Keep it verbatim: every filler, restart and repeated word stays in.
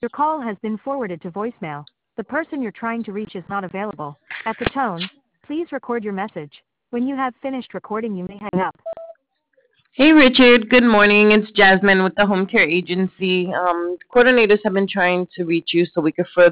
Your call has been forwarded to voicemail. The person you're trying to reach is not available. At the tone, please record your message. When you have finished recording, you may hang up. Hey Richard, good morning. It's Jasmine with the Home Care Agency. Um, coordinators have been trying to reach you so we could further